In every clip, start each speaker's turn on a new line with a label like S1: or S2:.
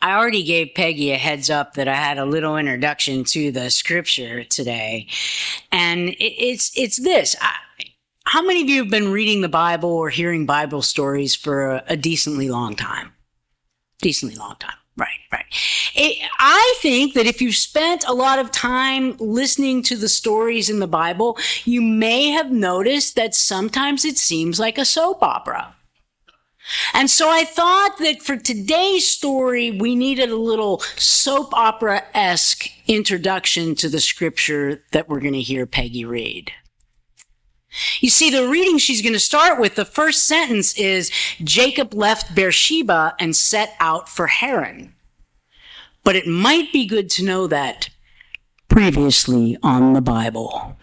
S1: I already gave Peggy a heads up that I had a little introduction to the scripture today. And it's this. How many of you have been reading the Bible or hearing Bible stories for a decently long time? Decently long time. Right. I think that if you spent a lot of time listening to the stories in the Bible, you may have noticed that sometimes it seems like a soap opera. And so I thought that for today's story, we needed a little soap opera-esque introduction to the scripture that we're going to hear Peggy read. You see, the reading she's going to start with, the first sentence is, Jacob left Beersheba and set out for Haran. But it might be good to know that previously on the Bible.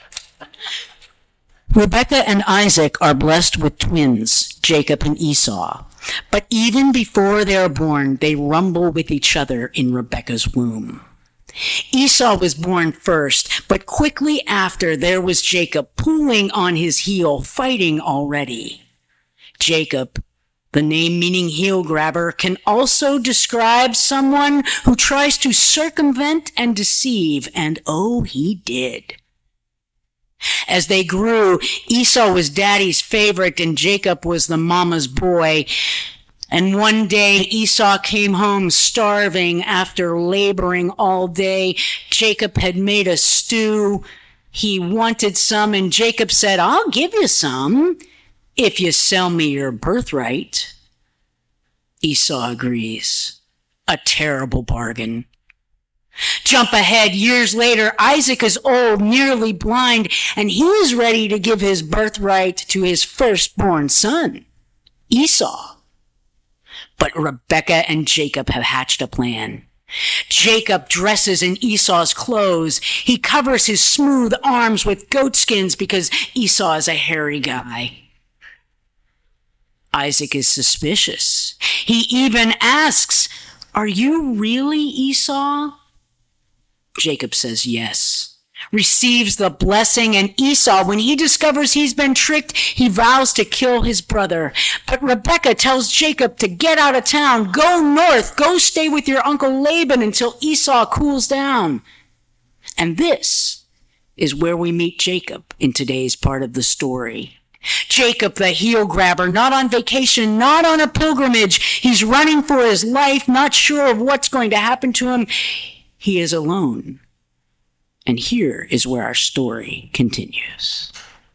S1: Rebekah and Isaac are blessed with twins, Jacob and Esau. But even before they are born, they rumble with each other in Rebekah's womb. Esau was born first, but quickly after there was Jacob pulling on his heel, fighting already. Jacob, the name meaning heel grabber, can also describe someone who tries to circumvent and deceive, and oh, he did. As they grew, Esau was daddy's favorite and Jacob was the mama's boy. And one day Esau came home starving after laboring all day. Jacob had made a stew. He wanted some and Jacob said, I'll give you some if you sell me your birthright. Esau agrees. A terrible bargain. Jump ahead, years later, Isaac is old, nearly blind, and he is ready to give his birthright to his firstborn son, Esau. But Rebekah and Jacob have hatched a plan. Jacob dresses in Esau's clothes. He covers his smooth arms with goat skins because Esau is a hairy guy. Isaac is suspicious. He even asks, Are you really Esau? Jacob says yes, receives the blessing, and Esau, when he discovers he's been tricked, he vows to kill his brother. But Rebekah tells Jacob to get out of town, go north, go stay with your uncle Laban until Esau cools down. And this is where we meet Jacob in today's part of the story. Jacob, the heel grabber, not on vacation, not on a pilgrimage. He's running for his life, not sure of what's going to happen to him. He is alone. And here is where our story continues.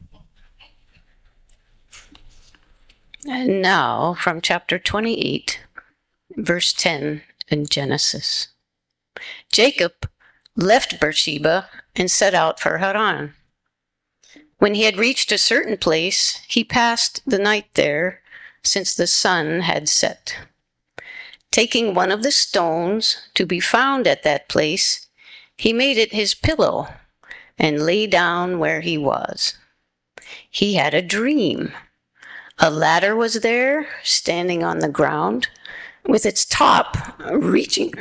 S2: And now from chapter 28, verse 10 in Genesis. Jacob left Beersheba and set out for Haran. When he had reached a certain place, he passed the night there, since the sun had set. Taking one of the stones to be found at that place, he made it his pillow and lay down where he was. He had a dream. A ladder was there, standing on the ground, with its top reaching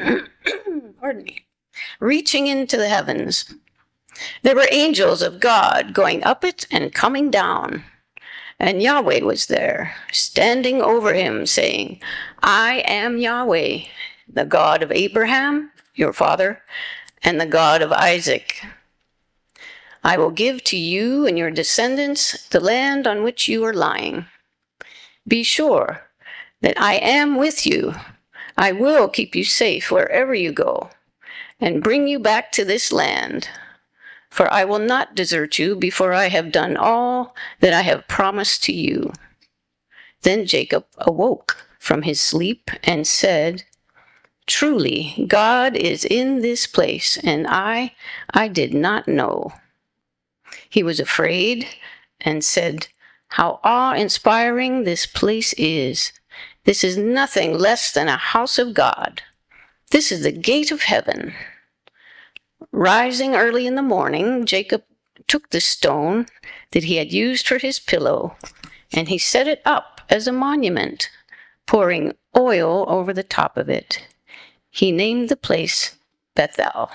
S2: into the heavens. There were angels of God going up it and coming down. And Yahweh was there, standing over him, saying, I am Yahweh, the God of Abraham, your father, and the God of Isaac. I will give to you and your descendants the land on which you are lying. Be sure that I am with you. I will keep you safe wherever you go, and bring you back to this land. For I will not desert you before I have done all that I have promised to you. Then Jacob awoke from his sleep and said, Truly, God is in this place, and I did not know. He was afraid and said, How awe-inspiring this place is. This is nothing less than a house of God. This is the gate of heaven. Rising early in the morning, Jacob took the stone that he had used for his pillow, and he set it up as a monument, pouring oil over the top of it. He named the place Bethel.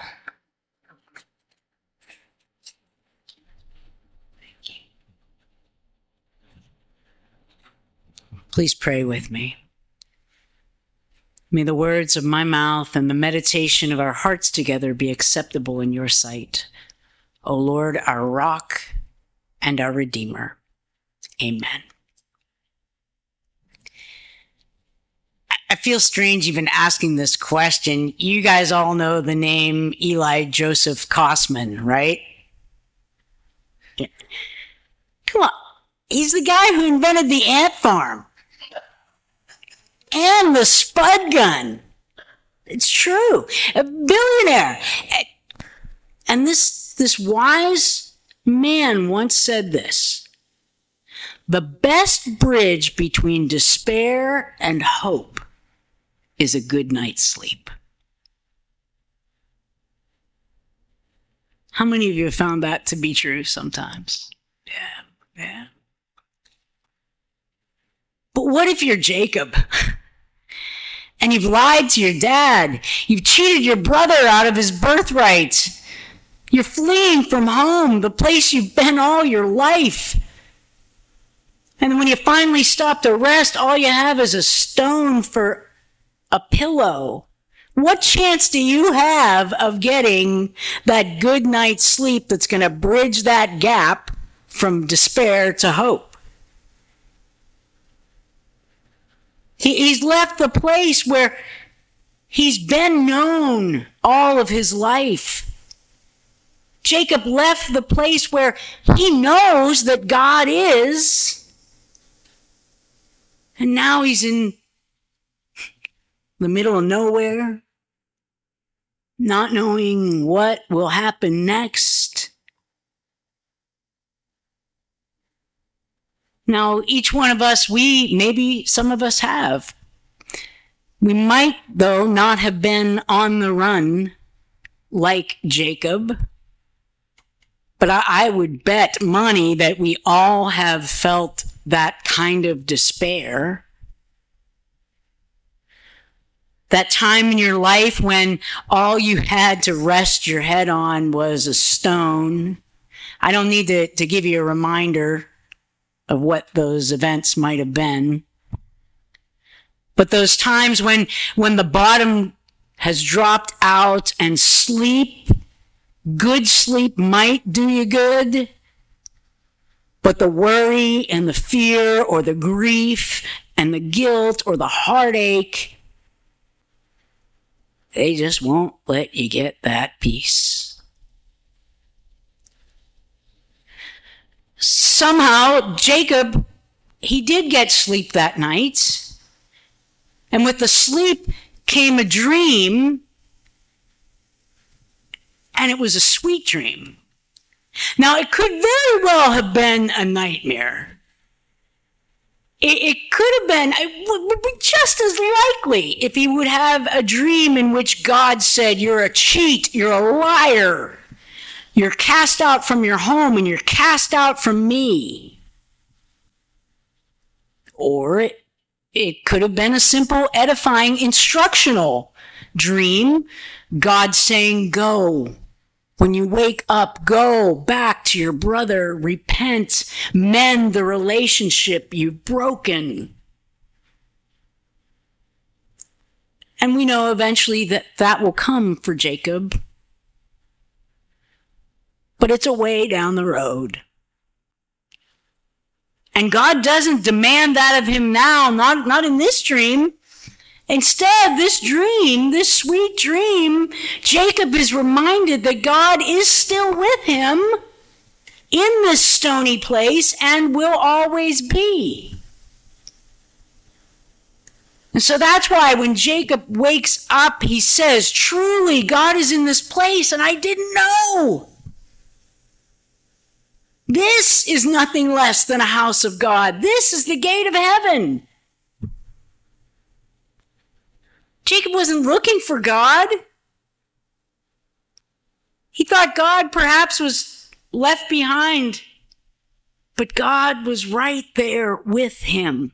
S1: Please pray with me. May the words of my mouth and the meditation of our hearts together be acceptable in your sight, O Lord, our rock and our Redeemer. Amen. I feel strange even asking this question. You guys all know the name Eli Joseph Kosman, right? Yeah. Come on. He's the guy who invented the ant farm and the spud gun. It's true. A billionaire. And this wise man once said this: the best bridge between despair and hope is a good night's sleep. How many of you have found that to be true sometimes? Yeah. But what if you're Jacob and you've lied to your dad? You've cheated your brother out of his birthright. You're fleeing from home, the place you've been all your life. And when you finally stop to rest, all you have is a stone for a pillow. What chance do you have of getting that good night's sleep that's going to bridge that gap from despair to hope? He's left the place where he's been known all of his life. Jacob left the place where he knows that God is. And now he's in the middle of nowhere, not knowing what will happen next. Now, each one of us, maybe some of us have. We might, though, not have been on the run like Jacob. But I would bet money that we all have felt that kind of despair. That time in your life when all you had to rest your head on was a stone. I don't need to give you a reminder of what those events might have been. But those times when the bottom has dropped out and good sleep might do you good, but the worry and the fear or the grief and the guilt or the heartache, they just won't let you get that peace. Somehow, Jacob, he did get sleep that night. And with the sleep came a dream, and it was a sweet dream. Now, it could very well have been a nightmare. It could have been, it would be just as likely if he would have a dream in which God said, "You're a cheat, you're a liar. You're cast out from your home and you're cast out from me." Or it could have been a simple, edifying, instructional dream. God saying, "Go. When you wake up, go back to your brother, repent, mend the relationship you've broken." And we know eventually that will come for Jacob. But it's a way down the road. And God doesn't demand that of him now, not in this dream. Instead, this dream, this sweet dream, Jacob is reminded that God is still with him in this stony place and will always be. And so that's why when Jacob wakes up, he says, "Truly, God is in this place, and I didn't know. This is nothing less than a house of God. This is the gate of heaven." Jacob wasn't looking for God. He thought God perhaps was left behind, but God was right there with him.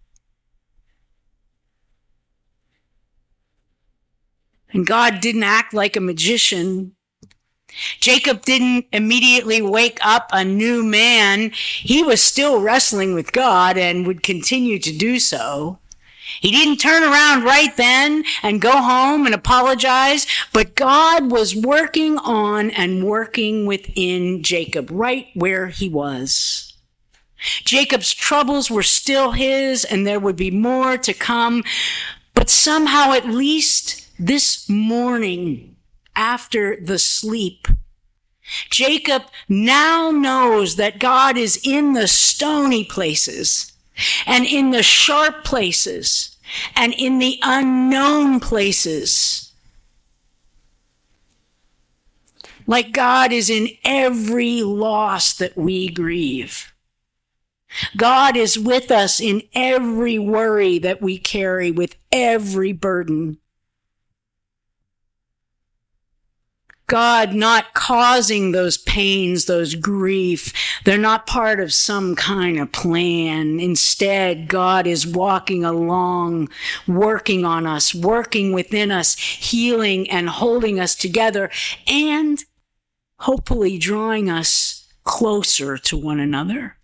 S1: And God didn't act like a magician. Jacob didn't immediately wake up a new man. He was still wrestling with God and would continue to do so. He didn't turn around right then and go home and apologize, but God was working on and working within Jacob right where he was. Jacob's troubles were still his, and there would be more to come, but somehow, at least this morning, after the sleep, Jacob now knows that God is in the stony places and in the sharp places and in the unknown places. Like God is in every loss that we grieve. God is with us in every worry that we carry, with every burden. God not causing those pains, those grief. They're not part of some kind of plan. Instead, God is walking along, working on us, working within us, healing and holding us together, and hopefully drawing us closer to one another.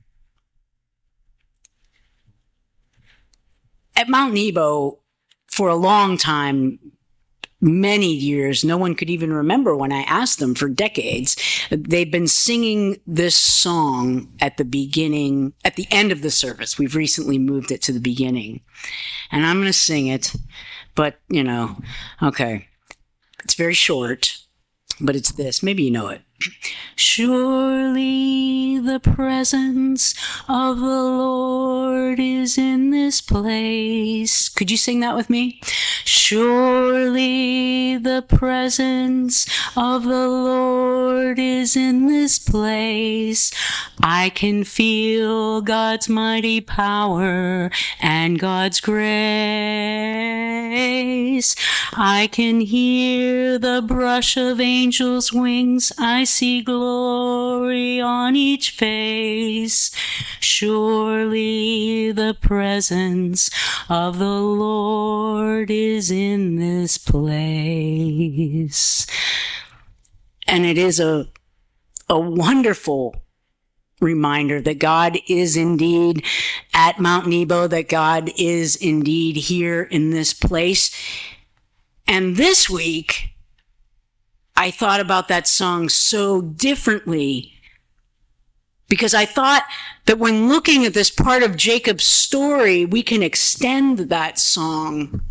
S1: At Mount Nebo, for a long time, many years, no one could even remember when I asked them for decades, they've been singing this song at the end of the service. We've recently moved it to the beginning. And I'm going to sing it, but, okay. It's very short, but it's this. Maybe you know it. Surely the presence of the Lord is in this place. Could you sing that with me? Surely the presence of the Lord is in this place. I can feel God's mighty power and God's grace. I can hear the brush of angels' wings. I see glory on each face. Surely the presence of the Lord is in this place. And it is a wonderful reminder that God is indeed at Mount Nebo, that God is indeed here in this place. And this week, I thought about that song so differently because I thought that when looking at this part of Jacob's story, we can extend that song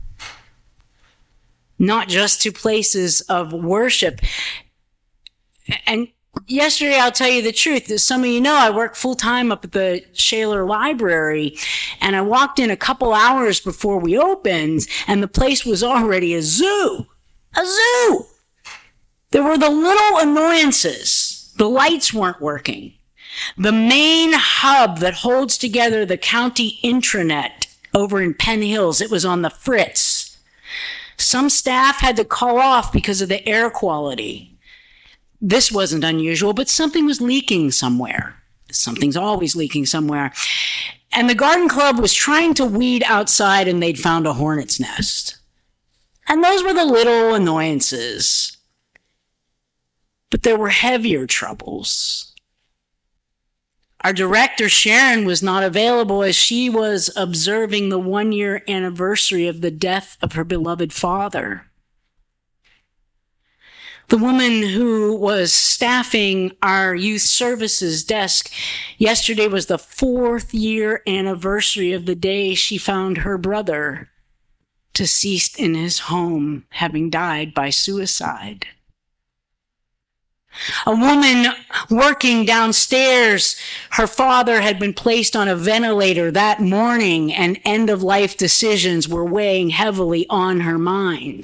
S1: not just to places of worship. And yesterday, I'll tell you the truth, as some of you know, I work full-time up at the Shaler Library, and I walked in a couple hours before we opened, and the place was already a zoo. A zoo! There were the little annoyances. The lights weren't working. The main hub that holds together the county intranet over in Penn Hills, it was on the fritz. Some staff had to call off because of the air quality. This wasn't unusual, but something was leaking somewhere. Something's always leaking somewhere. And the garden club was trying to weed outside, and they'd found a hornet's nest. And those were the little annoyances. But there were heavier troubles. Our director, Sharon, was not available as she was observing the 1-year anniversary of the death of her beloved father. The woman who was staffing our youth services desk, yesterday was the 4th-year anniversary of the day she found her brother deceased in his home, having died by suicide. A woman working downstairs, her father had been placed on a ventilator that morning, and end-of-life decisions were weighing heavily on her mind.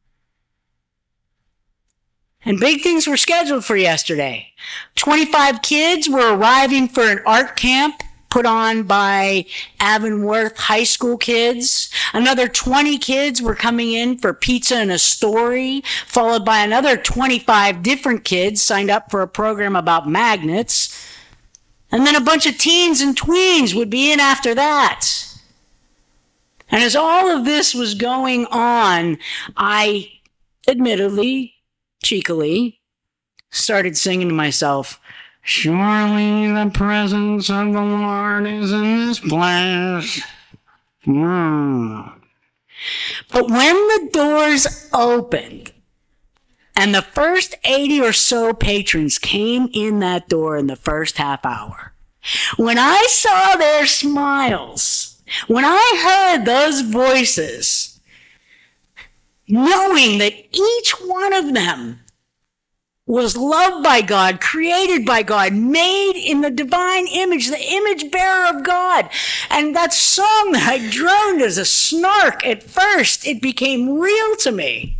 S1: And big things were scheduled for yesterday. 25 kids were arriving for an art camp put on by Avonworth High School kids. Another 20 kids were coming in for pizza and a story, followed by another 25 different kids signed up for a program about magnets. And then a bunch of teens and tweens would be in after that. And as all of this was going on, I admittedly, cheekily, started singing to myself, "Surely the presence of the Lord is in this place." But when the doors opened and the first 80 or so patrons came in that door in the first half hour, when I saw their smiles, when I heard those voices, knowing that each one of them was loved by God, created by God, made in the divine image, the image bearer of God. And that song that I droned as a snark at first, it became real to me.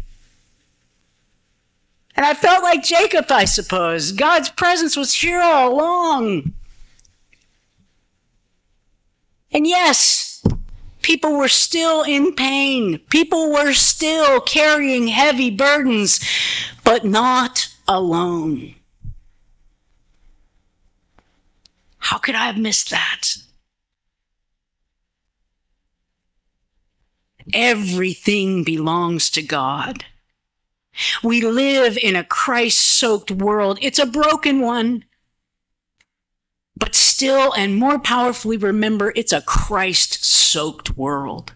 S1: And I felt like Jacob, I suppose. God's presence was here all along. And yes, people were still in pain. People were still carrying heavy burdens, but not alone. How could I have missed that? Everything belongs to God. We live in a Christ-soaked world. It's a broken one. But still and more powerfully remember, it's a Christ-soaked world.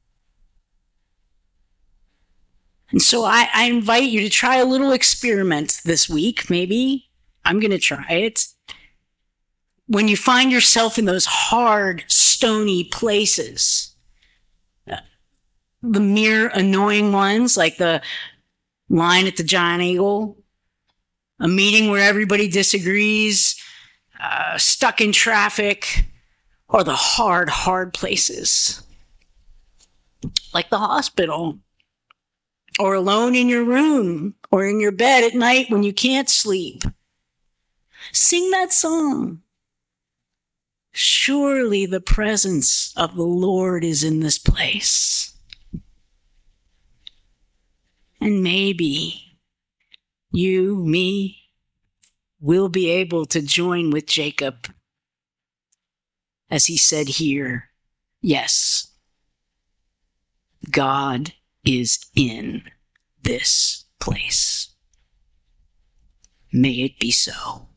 S1: And so I invite you to try a little experiment this week, maybe. I'm going to try it. When you find yourself in those hard, stony places, the mere annoying ones, like the line at the Giant Eagle, a meeting where everybody disagrees, stuck in traffic, or the hard places, like the hospital, or alone in your room, or in your bed at night when you can't sleep. Sing that song. Surely the presence of the Lord is in this place. And maybe you, me, will be able to join with Jacob as he said here, yes, God is in this place. May it be so.